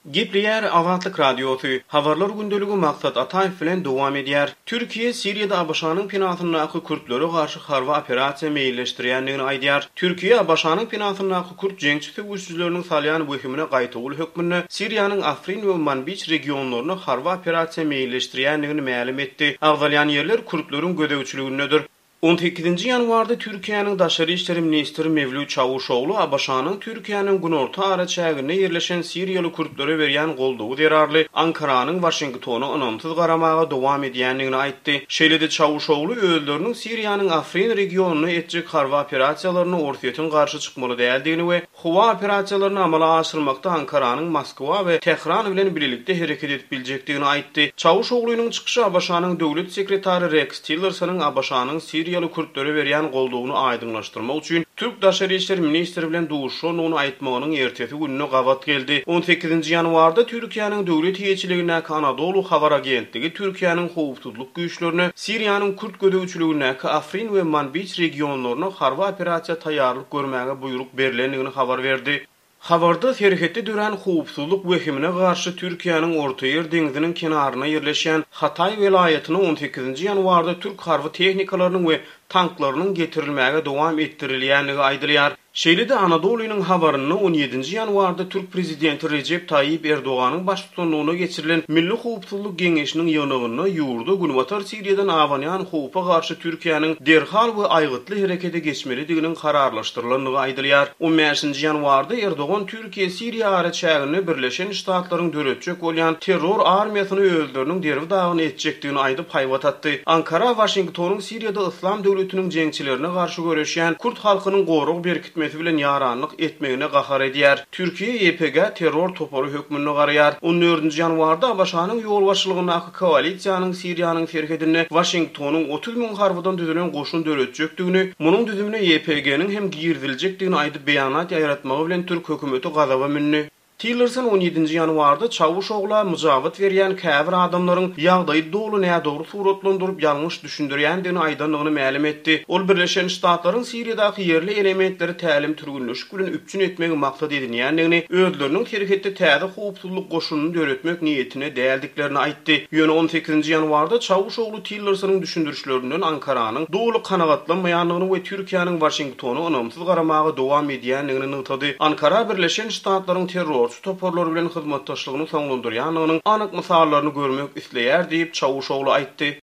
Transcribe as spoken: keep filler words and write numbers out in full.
Gipriyer Awatlyk Radiosu, habarlar gündölügi maksat Ataýew bilen dowam edýär. Türkiýe Siriýada Abaşanyň pinasyndaky Kürtlere garşy harby operasiýa meýilleşdirýändigini aýdýar. Türkiýe Abaşanyň pinasyndaky Kürt jeňçi töwüşçüleriniň salýan böhümine gaýtagyl hökmünde Siriýanyň Afrin we Manbij regionlaryna harby operasiýa meýilleşdirýändigini ma'lum etdi. Agzalýan ýerler Kürtleriň gödäwçiligindedir. on sekizinji ýanwarda Türkiýanyň Daşary işleri ministri Mevlüt Çavuşoglu Abaşanyň Türkiýanyň günorta araçägine ýerleşen Siriýaly Kürtlere berýän goldawy derarly Ankaranyň Washingtony onamsyz garamaga dowam edýändigini aýtdy. Şeýlede Çavuşoglu öýleriniň Siriýanyň Afrin regionuny etjek harby operasiýalaryna ortaýetyn garşy çykmaly däldigini we howa operasiýalaryny amala aşyrmakda Ankaranyň Moskwa we Tehran bilen birlikde hereket edip biljekdigini aýtdy. Çavuşoglunyň çykyşy Abaşanyň döwlet sekretary Rex Tillersonyň Abaşanyň Siriýaly Kürtlere berýän goldawyny aýdynlaşdyrmak üçin Türk Daşary işleri ministri bilen duşuşan onu aýtmagynyň ertesi gününe gawat geldi. on sekizinji ýanwarda Türkiýanyň döwlet hiýetçiligine Anadolu habar agentligi Türkiýanyň howpsuzlyk güýçlerini Siriýanyň Kürt gödäwçiligine Afrin we Manbij regionlaryna harby operasiýa taýýarlyk görmäge buyruk berilendigini habar berdi. Habarda herhette dören howpsuzlyk wehimine garşy Türkiýanyň Orta Ýer deňiziniň kenaryna ýerleşen Hatay welaýatyna on sekizinji ýanwarda Türk harby tehnikalarynyň we tanklarynyň getirilmäge dowam etdirilýändigi aýdylýar. Şeýlede Anadolu'nyň habaryny on ýedinji ýanwarda Türk prezidenti Recep Tayyip Erdoğanyň başçylygyna geçirilen Milli Howpsuzlyk Geňeşiniň ýygynyna ýurda günwatar Siriýadan awanýan howpa garşy Türkiýanyň derhal we aýgytly herekete geçmelidiginiň kararlaşdyrylandygy aýdylýar. on beşinji ýanwarda Erdoğan Türkiýe Siriýa araçägini Birleşen Ştatlaryň döretjek bolýan terror armiýasyny öldürüniň derbi dagyny etjekdigini aýdyp haýbat atdy. Ankara Washingtonyň Siriýada Islam döwletiniň jeňçilerine garşy göreşýän Kürt halkynyň gorug berkitmesi bilen ýaranlyk etmegine gahar edýär. Türkiýe Y P G terror topory hökmüni garýar. on dördünji ýanwarda Abaşanyň ýol başçylygynaky koalisiýanyň Siriýanyň ferhedine Washingtonyň otuz miň harbydan düzülen goşun döretjekdigini, munyň düzümine Y P G'niň hem girdiljekdigini aýdyp beýanat ýaratmagy bilen Türk hökümeti gazaba minni. Tillerson on ýedinji ýanwarda Çavuşogla mujawat berýän käbir adamlaryň ýagdaýy dolu näme dogry suratlandyryp ýalňyş düşündirýändigini aýdanlygyny ma'lum etdi. Ol Birleşen Ştatlaryň Siriýadaky ýerli elementleri tälim türgünleşik bilen üpçün etmegi maksat edilýändigini, özleriniň herhette täze howpsuzlyk goşunyny döretmek niýetine däldiklerini aýtdy. Ýöne on sekizinji ýanwarda Çavuşoglu Tillersonyň düşündirişlerinden Ankaranyň dogry kanagatlanmaýanlygyny we Türkiýanyň Washingtony onamsyz garamaga dowam edýändigini nytady. Ankara Birleşen Ştatlaryň terror toporlar bilen hyzmatdaşlygyny soňlandyrýanynyň anyk mysallaryny görmek isleýär diýip Çavuşoglu aýtdy.